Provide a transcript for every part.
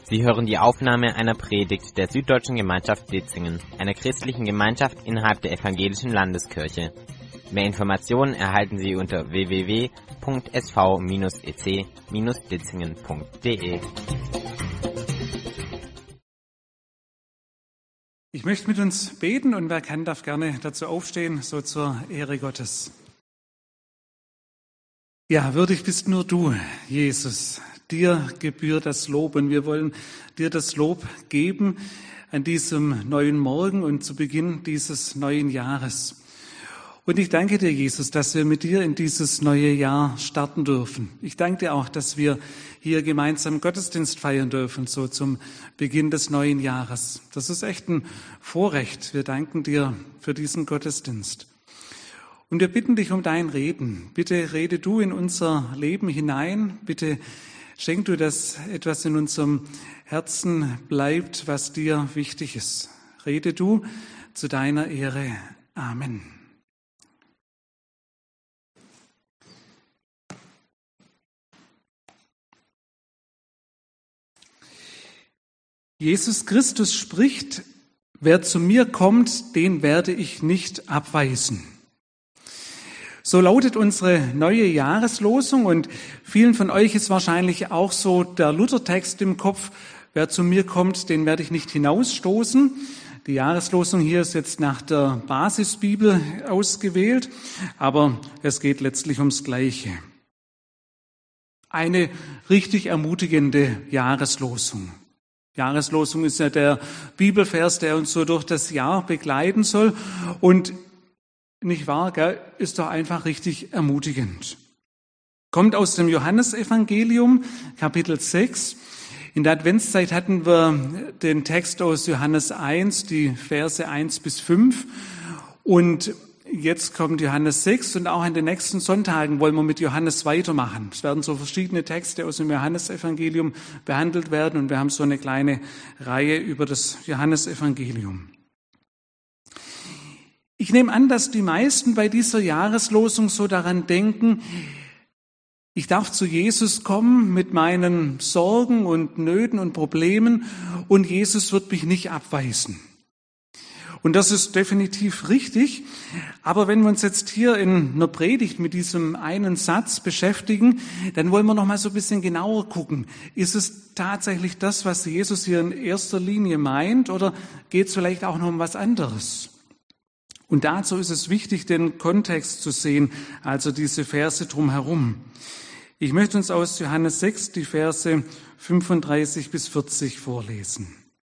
Sie hören die Aufnahme einer Predigt der Süddeutschen Gemeinschaft Ditzingen, einer christlichen Gemeinschaft innerhalb der Evangelischen Landeskirche. Mehr Informationen erhalten Sie unter www.sv-ec-ditzingen.de. Ich möchte mit uns beten und wer kann, darf gerne dazu aufstehen, so zur Ehre Gottes. Ja, würdig bist nur du, Jesus. Dir gebührt das Lob und wir wollen dir das Lob geben an diesem neuen Morgen und zu Beginn dieses neuen Jahres. Und ich danke dir, Jesus, dass wir mit dir in dieses neue Jahr starten dürfen. Ich danke dir auch, dass wir hier gemeinsam Gottesdienst feiern dürfen, so zum Beginn des neuen Jahres. Das ist echt ein Vorrecht. Wir danken dir für diesen Gottesdienst. Und wir bitten dich um dein Reden. Bitte rede du in unser Leben hinein. Bitte schenk du, dass etwas in unserem Herzen bleibt, was dir wichtig ist. Rede du zu deiner Ehre. Amen. Jesus Christus spricht, wer zu mir kommt, den werde ich nicht abweisen. So lautet unsere neue Jahreslosung und vielen von euch ist wahrscheinlich auch so der Luthertext im Kopf, wer zu mir kommt, den werde ich nicht hinausstoßen. Die Jahreslosung hier ist jetzt nach der Basisbibel ausgewählt, aber es geht letztlich ums Gleiche. Eine richtig ermutigende Jahreslosung. Jahreslosung ist ja der Bibelvers, der uns so durch das Jahr begleiten soll. Und nicht wahr, gell? Ist doch einfach richtig ermutigend. Kommt aus dem Johannesevangelium, Kapitel 6. In der Adventszeit hatten wir den Text aus Johannes 1, die Verse 1 bis 5. Und jetzt kommt Johannes 6 und auch an den nächsten Sonntagen wollen wir mit Johannes weitermachen. Es werden so verschiedene Texte aus dem Johannesevangelium behandelt werden und wir haben so eine kleine Reihe über das Johannesevangelium. Ich nehme an, dass die meisten bei dieser Jahreslosung so daran denken, ich darf zu Jesus kommen mit meinen Sorgen und Nöten und Problemen und Jesus wird mich nicht abweisen. Und das ist definitiv richtig. Aber wenn wir uns jetzt hier in einer Predigt mit diesem einen Satz beschäftigen, dann wollen wir noch mal so ein bisschen genauer gucken. Ist es tatsächlich das, was Jesus hier in erster Linie meint, oder geht es vielleicht auch noch um was anderes? Und dazu ist es wichtig, den Kontext zu sehen, also diese Verse drumherum. Ich möchte uns aus Johannes 6 die Verse 35 bis 40 vorlesen.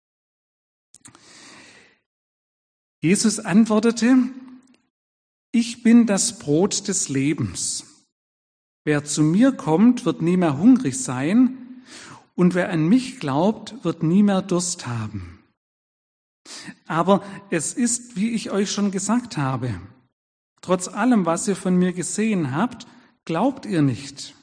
Jesus antwortete, ich bin das Brot des Lebens. Wer zu mir kommt, wird nie mehr hungrig sein, und wer an mich glaubt, wird nie mehr Durst haben. Aber es ist, wie ich euch schon gesagt habe, trotz allem, was ihr von mir gesehen habt, glaubt ihr nicht.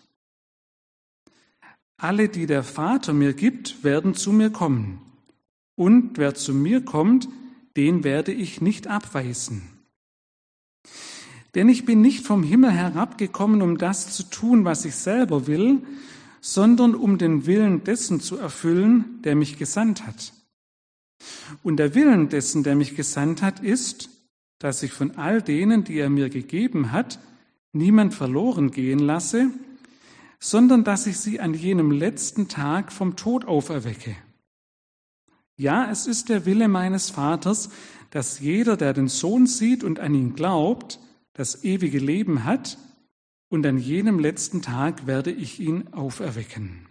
Alle, die der Vater mir gibt, werden zu mir kommen. Und wer zu mir kommt, den werde ich nicht abweisen. Denn ich bin nicht vom Himmel herabgekommen, um das zu tun, was ich selber will, sondern um den Willen dessen zu erfüllen, der mich gesandt hat. Und der Willen dessen, der mich gesandt hat, ist, dass ich von all denen, die er mir gegeben hat, niemand verloren gehen lasse, sondern dass ich sie an jenem letzten Tag vom Tod auferwecke. Ja, es ist der Wille meines Vaters, dass jeder, der den Sohn sieht und an ihn glaubt, das ewige Leben hat, und an jenem letzten Tag werde ich ihn auferwecken.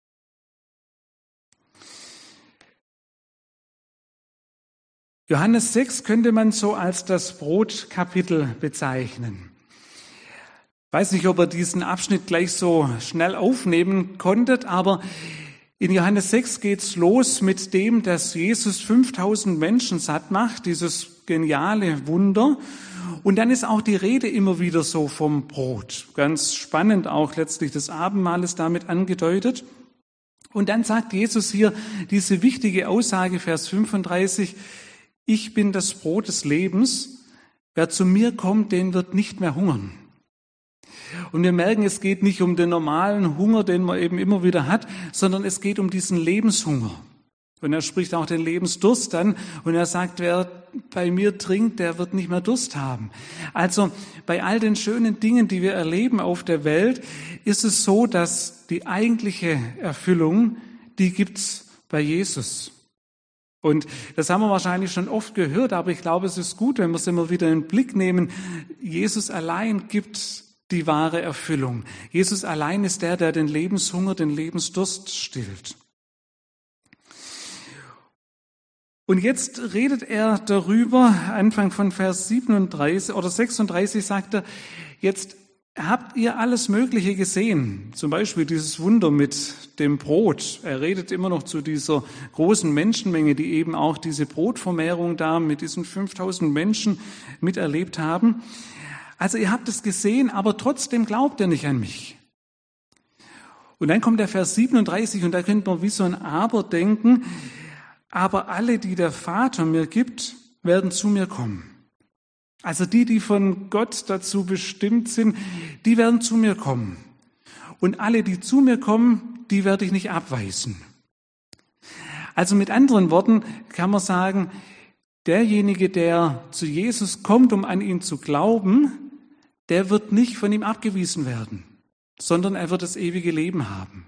Johannes 6 könnte man so als das Brotkapitel bezeichnen. Ich weiß nicht, ob ihr diesen Abschnitt gleich so schnell aufnehmen konntet, aber in Johannes 6 geht's los mit dem, dass Jesus 5000 Menschen satt macht, dieses geniale Wunder. Und dann ist auch die Rede immer wieder so vom Brot. Ganz spannend auch letztlich das Abendmahl ist damit angedeutet. Und dann sagt Jesus hier diese wichtige Aussage, Vers 35, ich bin das Brot des Lebens, wer zu mir kommt, den wird nicht mehr hungern. Und wir merken, es geht nicht um den normalen Hunger, den man eben immer wieder hat, sondern es geht um diesen Lebenshunger. Und er spricht auch den Lebensdurst an und er sagt, wer bei mir trinkt, der wird nicht mehr Durst haben. Also bei all den schönen Dingen, die wir erleben auf der Welt, ist es so, dass die eigentliche Erfüllung, die gibt's bei Jesus. Und das haben wir wahrscheinlich schon oft gehört, aber ich glaube, es ist gut, wenn wir es immer wieder in den Blick nehmen. Jesus allein gibt die wahre Erfüllung. Jesus allein ist der den Lebenshunger, den Lebensdurst stillt. Und jetzt redet er darüber, Anfang von Vers 37 oder 36 sagt er, jetzt habt ihr alles Mögliche gesehen, zum Beispiel dieses Wunder mit dem Brot. Er redet immer noch zu dieser großen Menschenmenge, die eben auch diese Brotvermehrung da mit diesen 5000 Menschen miterlebt haben. Also ihr habt es gesehen, aber trotzdem glaubt ihr nicht an mich. Und dann kommt der Vers 37 und da könnte man wie so ein Aber denken, aber alle, die der Vater mir gibt, werden zu mir kommen. Also die von Gott dazu bestimmt sind, die werden zu mir kommen. Und alle, die zu mir kommen, die werde ich nicht abweisen. Also mit anderen Worten kann man sagen, derjenige, der zu Jesus kommt, um an ihn zu glauben, der wird nicht von ihm abgewiesen werden, sondern er wird das ewige Leben haben.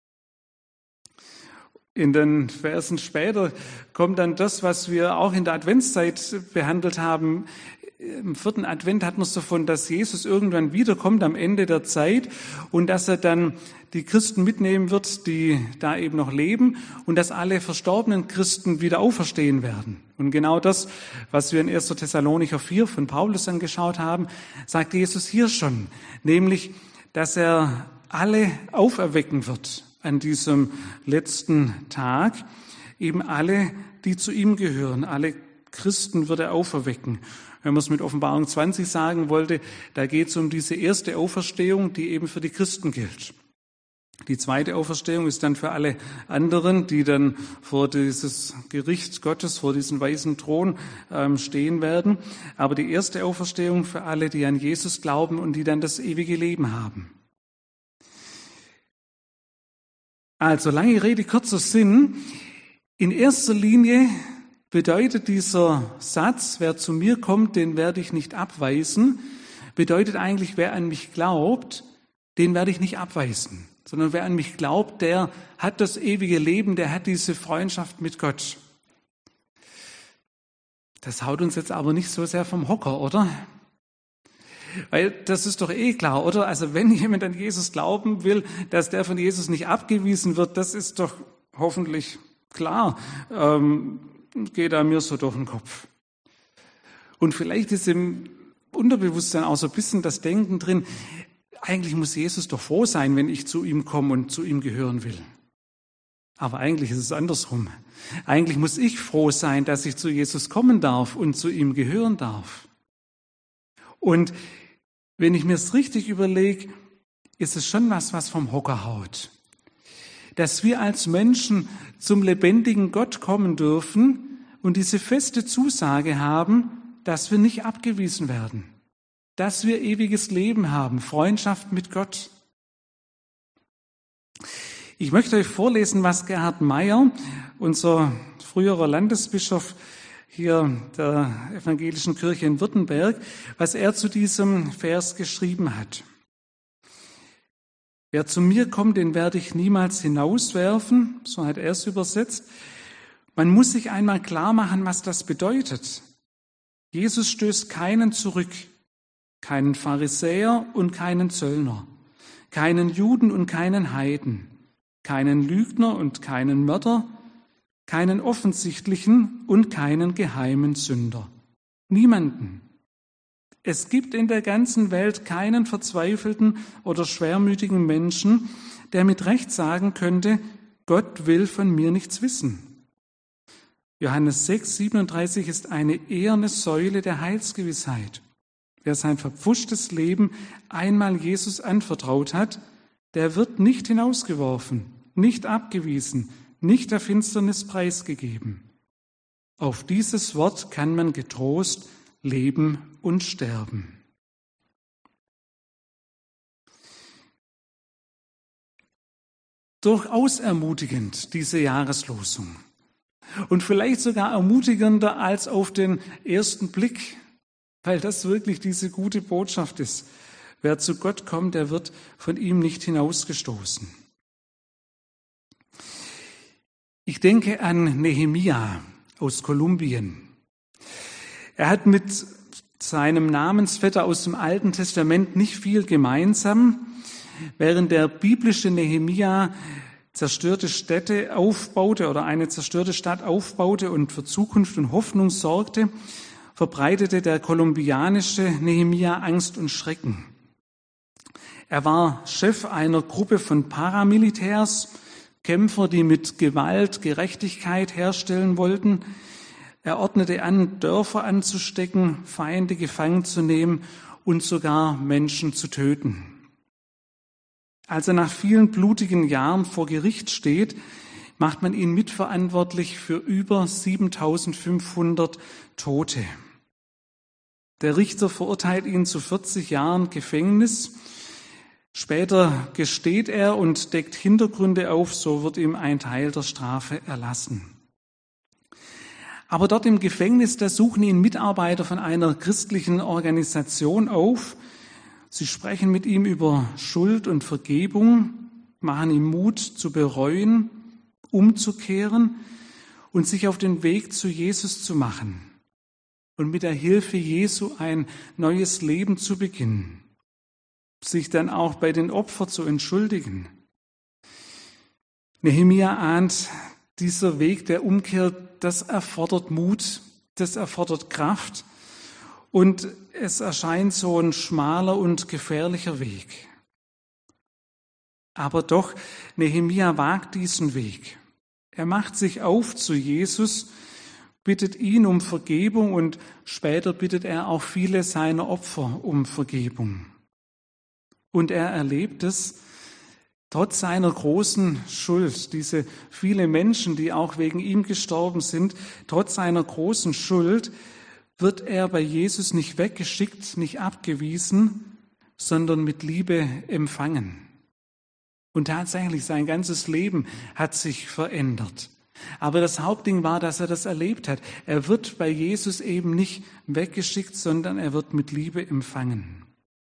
In den Versen später kommt dann das, was wir auch in der Adventszeit behandelt haben. Im 4. Advent hat man es davon, dass Jesus irgendwann wiederkommt am Ende der Zeit und dass er dann die Christen mitnehmen wird, die da eben noch leben und dass alle verstorbenen Christen wieder auferstehen werden. Und genau das, was wir in 1. Thessalonicher 4 von Paulus angeschaut haben, sagt Jesus hier schon, nämlich, dass er alle auferwecken wird an diesem letzten Tag, eben alle, die zu ihm gehören, alle Christen wird er auferwecken. Wenn man es mit Offenbarung 20 sagen wollte, da geht es um diese erste Auferstehung, die eben für die Christen gilt. Die zweite Auferstehung ist dann für alle anderen, die dann vor dieses Gericht Gottes, vor diesen weißen Thron stehen werden. Aber die erste Auferstehung für alle, die an Jesus glauben und die dann das ewige Leben haben. Also lange Rede, kurzer Sinn. In erster Linie bedeutet dieser Satz, wer zu mir kommt, den werde ich nicht abweisen, bedeutet eigentlich, wer an mich glaubt, den werde ich nicht abweisen, sondern wer an mich glaubt, der hat das ewige Leben, der hat diese Freundschaft mit Gott. Das haut uns jetzt aber nicht so sehr vom Hocker, oder? Weil das ist doch eh klar, oder? Also wenn jemand an Jesus glauben will, dass der von Jesus nicht abgewiesen wird, das ist doch hoffentlich klar. Geht da mir so durch den Kopf. Und vielleicht ist im Unterbewusstsein auch so ein bisschen das Denken drin, eigentlich muss Jesus doch froh sein, wenn ich zu ihm komme und zu ihm gehören will. Aber eigentlich ist es andersrum. Eigentlich muss ich froh sein, dass ich zu Jesus kommen darf und zu ihm gehören darf. Und wenn ich mir es richtig überlege, ist es schon was vom Hocker haut. Dass wir als Menschen zum lebendigen Gott kommen dürfen und diese feste Zusage haben, dass wir nicht abgewiesen werden, dass wir ewiges Leben haben, Freundschaft mit Gott. Ich möchte euch vorlesen, was Gerhard Meyer, unser früherer Landesbischof hier der Evangelischen Kirche in Württemberg, was er zu diesem Vers geschrieben hat. Wer zu mir kommt, den werde ich niemals hinauswerfen, so hat er es übersetzt. Man muss sich einmal klar machen, was das bedeutet. Jesus stößt keinen zurück, keinen Pharisäer und keinen Zöllner, keinen Juden und keinen Heiden, keinen Lügner und keinen Mörder, keinen offensichtlichen und keinen geheimen Sünder. Niemanden. Es gibt in der ganzen Welt keinen verzweifelten oder schwermütigen Menschen, der mit Recht sagen könnte, Gott will von mir nichts wissen. Johannes 6, 37 ist eine eherne Säule der Heilsgewissheit. Wer sein verpfuschtes Leben einmal Jesus anvertraut hat, der wird nicht hinausgeworfen, nicht abgewiesen, nicht der Finsternis preisgegeben. Auf dieses Wort kann man getrost leben und sterben. durchaus ermutigend, diese Jahreslosung. Und vielleicht sogar ermutigender als auf den ersten Blick, weil das wirklich diese gute Botschaft ist. Wer zu Gott kommt, der wird von ihm nicht hinausgestoßen. Ich denke an Nehemia aus Kolumbien. Er hat mit seinem Namensvetter aus dem Alten Testament nicht viel gemeinsam. Während der biblische Nehemia zerstörte Städte aufbaute oder eine zerstörte Stadt aufbaute und für Zukunft und Hoffnung sorgte, verbreitete der kolumbianische Nehemia Angst und Schrecken. Er war Chef einer Gruppe von Paramilitärs, Kämpfer, die mit Gewalt Gerechtigkeit herstellen wollten. Er ordnete an, Dörfer anzustecken, Feinde gefangen zu nehmen und sogar Menschen zu töten. Als er nach vielen blutigen Jahren vor Gericht steht, macht man ihn mitverantwortlich für über 7.500 Tote. Der Richter verurteilt ihn zu 40 Jahren Gefängnis. Später gesteht er und deckt Hintergründe auf, so wird ihm ein Teil der Strafe erlassen. Aber dort im Gefängnis, da suchen ihn Mitarbeiter von einer christlichen Organisation auf. Sie sprechen mit ihm über Schuld und Vergebung, machen ihm Mut zu bereuen, umzukehren und sich auf den Weg zu Jesus zu machen und mit der Hilfe Jesu ein neues Leben zu beginnen, sich dann auch bei den Opfern zu entschuldigen. Nehemia ahnt, dieser Weg der Umkehr, das erfordert Mut, das erfordert Kraft und es erscheint so ein schmaler und gefährlicher Weg. Aber doch, Nehemia wagt diesen Weg. Er macht sich auf zu Jesus, bittet ihn um Vergebung und später bittet er auch viele seiner Opfer um Vergebung. Und er erlebt es, trotz seiner großen Schuld, diese viele Menschen, die auch wegen ihm gestorben sind, trotz seiner großen Schuld wird er bei Jesus nicht weggeschickt, nicht abgewiesen, sondern mit Liebe empfangen. Und tatsächlich, sein ganzes Leben hat sich verändert. Aber das Hauptding war, dass er das erlebt hat. Er wird bei Jesus eben nicht weggeschickt, sondern er wird mit Liebe empfangen.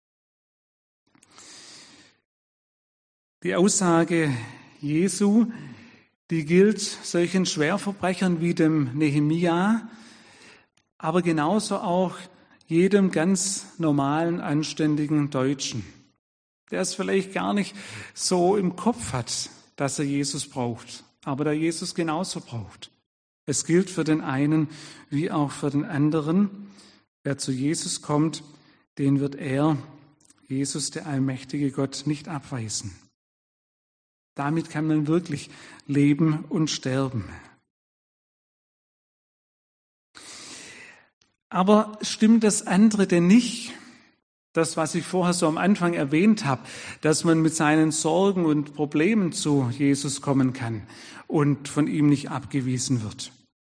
Die Aussage Jesu, die gilt solchen Schwerverbrechern wie dem Nehemia, aber genauso auch jedem ganz normalen, anständigen Deutschen, der es vielleicht gar nicht so im Kopf hat, dass er Jesus braucht, aber der Jesus genauso braucht. Es gilt für den einen wie auch für den anderen. Wer zu Jesus kommt, den wird er, Jesus, der allmächtige Gott, nicht abweisen. Damit kann man wirklich leben und sterben. Aber stimmt das andere denn nicht? Das, was ich vorher so am Anfang erwähnt habe, dass man mit seinen Sorgen und Problemen zu Jesus kommen kann und von ihm nicht abgewiesen wird.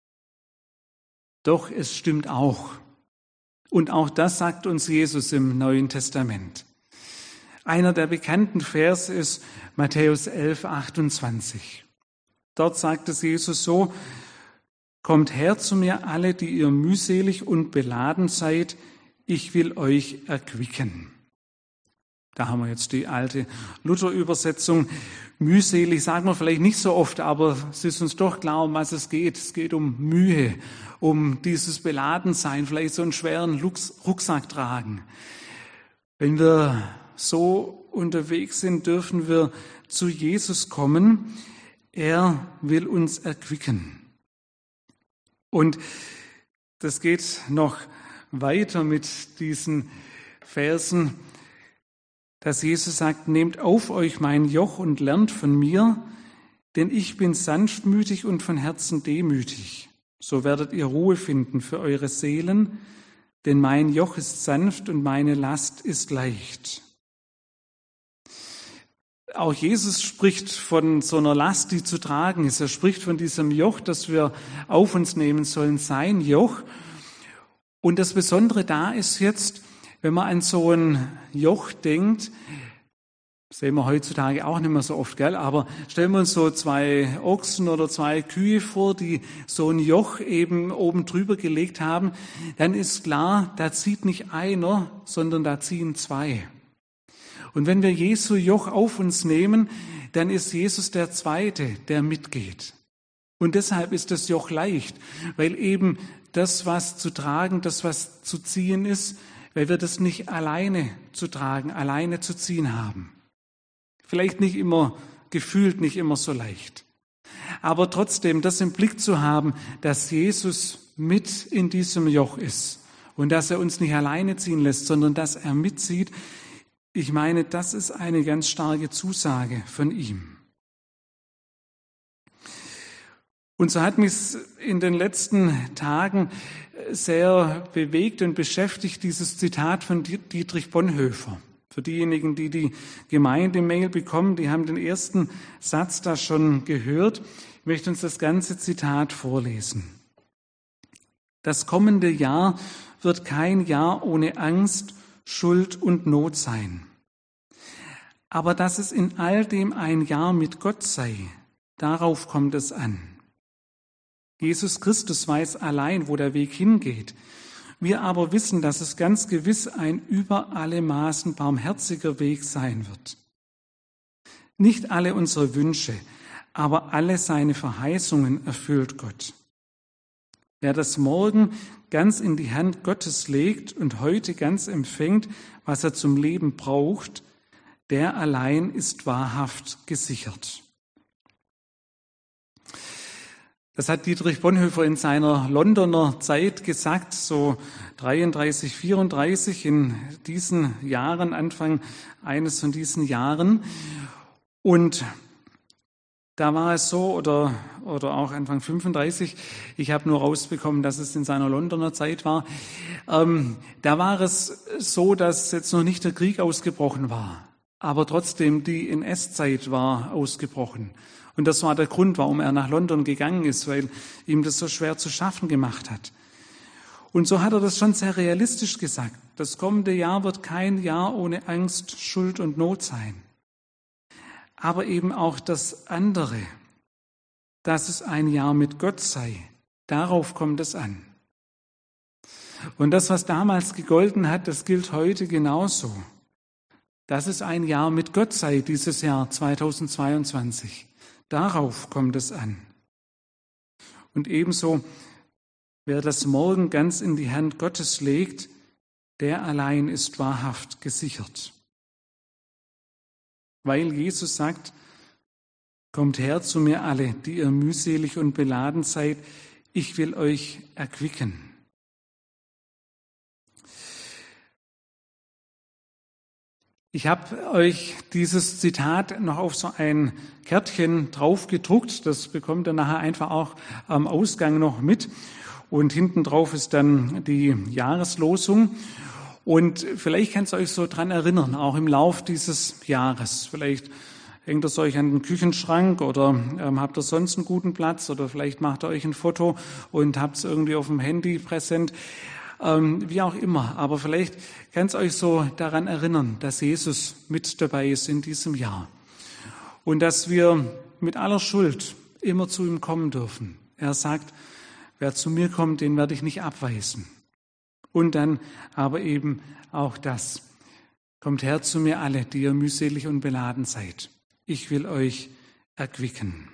Doch es stimmt auch. Und auch das sagt uns Jesus im Neuen Testament. Einer der bekannten Verse ist Matthäus 11, 28. Dort sagt es Jesus so: Kommt her zu mir alle, die ihr mühselig und beladen seid, ich will euch erquicken. Da haben wir jetzt die alte Luther-Übersetzung. Mühselig sagen wir vielleicht nicht so oft, aber es ist uns doch klar, um was es geht. Es geht um Mühe, um dieses Beladensein, vielleicht so einen schweren Rucksack tragen. Wenn wir so unterwegs sind, dürfen wir zu Jesus kommen. Er will uns erquicken. Und das geht noch weiter mit diesen Versen, dass Jesus sagt, nehmt auf euch mein Joch und lernt von mir, denn ich bin sanftmütig und von Herzen demütig. So werdet ihr Ruhe finden für eure Seelen, denn mein Joch ist sanft und meine Last ist leicht. Auch Jesus spricht von so einer Last, die zu tragen ist. Er spricht von diesem Joch, das wir auf uns nehmen sollen, sein Joch. Und das Besondere da ist jetzt, wenn man an so ein Joch denkt, Sehen wir heutzutage auch nicht mehr so oft, gell? Aber stellen wir uns so 2 Ochsen oder 2 Kühe vor, die so ein Joch eben oben drüber gelegt haben, dann ist klar, da zieht nicht einer, sondern da ziehen 2. Und wenn wir Jesu Joch auf uns nehmen, dann ist Jesus der Zweite, der mitgeht. Und deshalb ist das Joch leicht, weil eben das, was zu tragen, das, was zu ziehen ist, weil wir das nicht alleine zu tragen, alleine zu ziehen haben. Vielleicht nicht immer, gefühlt nicht immer so leicht. Aber trotzdem, das im Blick zu haben, dass Jesus mit in diesem Joch ist und dass er uns nicht alleine ziehen lässt, sondern dass er mitzieht, ich meine, das ist eine ganz starke Zusage von ihm. Und so hat mich in den letzten Tagen sehr bewegt und beschäftigt dieses Zitat von Dietrich Bonhoeffer. Für diejenigen, die die Gemeindemail bekommen, die haben den ersten Satz da schon gehört. Ich möchte uns das ganze Zitat vorlesen. Das kommende Jahr wird kein Jahr ohne Angst, Schuld und Not sein. Aber dass es in all dem ein Jahr mit Gott sei, darauf kommt es an. Jesus Christus weiß allein, wo der Weg hingeht. Wir aber wissen, dass es ganz gewiss ein über alle Maßen barmherziger Weg sein wird. Nicht alle unsere Wünsche, aber alle seine Verheißungen erfüllt Gott. Wer das morgen ganz in die Hand Gottes legt und heute ganz empfängt, was er zum Leben braucht, der allein ist wahrhaft gesichert. Das hat Dietrich Bonhoeffer in seiner Londoner Zeit gesagt, so 33, 34, in diesen Jahren, Anfang eines von diesen Jahren. Und da war es so, oder auch Anfang 35, ich habe nur rausbekommen, dass es in seiner Londoner Zeit war, da war es so, dass jetzt noch nicht der Krieg ausgebrochen war, aber trotzdem die NS-Zeit war ausgebrochen. Und das war der Grund, warum er nach London gegangen ist, weil ihm das so schwer zu schaffen gemacht hat. Und so hat er das schon sehr realistisch gesagt. Das kommende Jahr wird kein Jahr ohne Angst, Schuld und Not sein. Aber eben auch das andere, dass es ein Jahr mit Gott sei, darauf kommt es an. Und das, was damals gegolten hat, das gilt heute genauso. Dass es ein Jahr mit Gott sei, dieses Jahr 2022. Darauf kommt es an. Und ebenso, wer das morgen ganz in die Hand Gottes legt, der allein ist wahrhaft gesichert. Weil Jesus sagt, kommt her zu mir alle, die ihr mühselig und beladen seid, ich will euch erquicken. Ich habe euch dieses Zitat noch auf so ein Kärtchen drauf gedruckt. Das bekommt ihr nachher einfach auch am Ausgang noch mit. Und hinten drauf ist dann die Jahreslosung. Und vielleicht könnt ihr euch so dran erinnern, auch im Lauf dieses Jahres. Vielleicht hängt es euch an den Küchenschrank oder habt ihr sonst einen guten Platz oder vielleicht macht ihr euch ein Foto und habt es irgendwie auf dem Handy präsent. Wie auch immer, aber vielleicht kann es euch so daran erinnern, dass Jesus mit dabei ist in diesem Jahr und dass wir mit aller Schuld immer zu ihm kommen dürfen. Er sagt, wer zu mir kommt, den werde ich nicht abweisen. Und dann aber eben auch das, kommt her zu mir alle, die ihr mühselig und beladen seid. Ich will euch erquicken.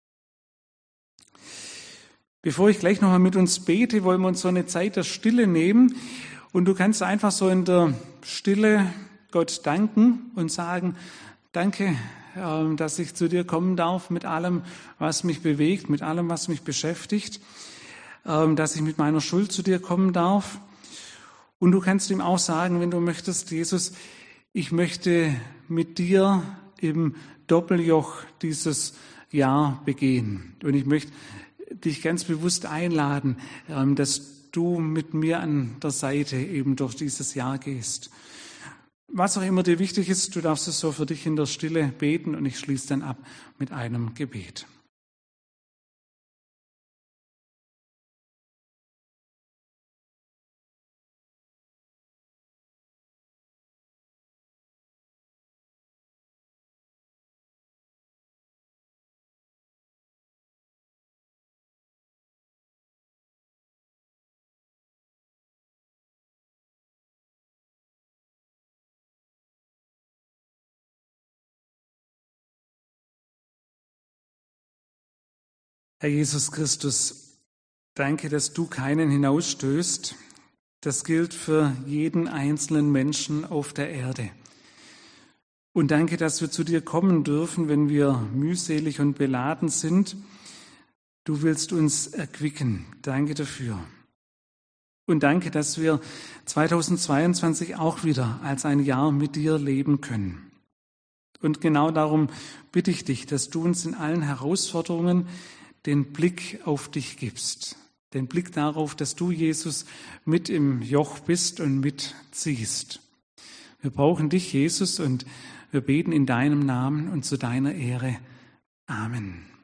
Bevor ich gleich nochmal mit uns bete, wollen wir uns so eine Zeit der Stille nehmen. Und du kannst einfach so in der Stille Gott danken und sagen, danke, dass ich zu dir kommen darf mit allem, was mich bewegt, mit allem, was mich beschäftigt, dass ich mit meiner Schuld zu dir kommen darf. Und du kannst ihm auch sagen, wenn du möchtest, Jesus, ich möchte mit dir im Doppeljoch dieses Jahr begehen. Und ich möchte dich ganz bewusst einladen, dass du mit mir an der Seite eben durch dieses Jahr gehst. Was auch immer dir wichtig ist, du darfst es so für dich in der Stille beten und ich schließe dann ab mit einem Gebet. Herr Jesus Christus, danke, dass du keinen hinausstößt. Das gilt für jeden einzelnen Menschen auf der Erde. Und danke, dass wir zu dir kommen dürfen, wenn wir mühselig und beladen sind. Du willst uns erquicken. Danke dafür. Und danke, dass wir 2022 auch wieder als ein Jahr mit dir leben können. Und genau darum bitte ich dich, dass du uns in allen Herausforderungen den Blick auf dich gibst. Den Blick darauf, dass du, Jesus, mit im Joch bist und mitziehst. Wir brauchen dich, Jesus, und wir beten in deinem Namen und zu deiner Ehre. Amen.